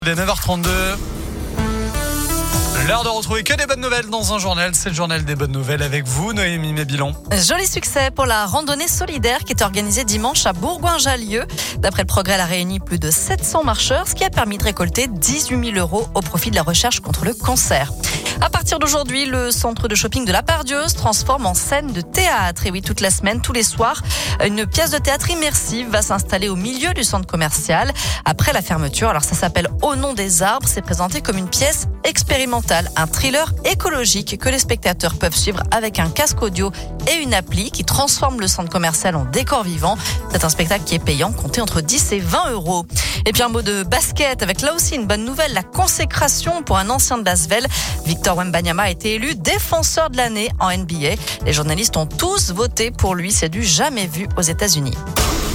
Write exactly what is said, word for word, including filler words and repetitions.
Il est neuf heures trente-deux. L'heure de retrouver que des bonnes nouvelles dans un journal. C'est le journal des bonnes nouvelles avec vous, Noémie Mébilon. Joli succès pour la randonnée solidaire qui est organisée dimanche à Bourgoin-Jallieu. D'après le Progrès, elle a réuni plus de sept cents marcheurs, ce qui a permis de récolter dix-huit mille euros au profit de la recherche contre le cancer. À partir d'aujourd'hui, le centre de shopping de la Pardieu se transforme en scène de théâtre. Et oui, toute la semaine, tous les soirs, une pièce de théâtre immersive va s'installer au milieu du centre commercial après la fermeture. Alors ça s'appelle Au nom des arbres. C'est présenté comme une pièce expérimentale, un thriller écologique que les spectateurs peuvent suivre avec un casque audio et une appli qui transforme le centre commercial en décor vivant. C'est un spectacle qui est payant, compté entre dix et vingt euros. Et puis un mot de basket avec là aussi une bonne nouvelle, la consécration pour un ancien de Lasvel. Victor Wembanyama a été élu défenseur de l'année en N B A. Les journalistes ont tous voté pour lui, c'est du jamais vu aux États-Unis.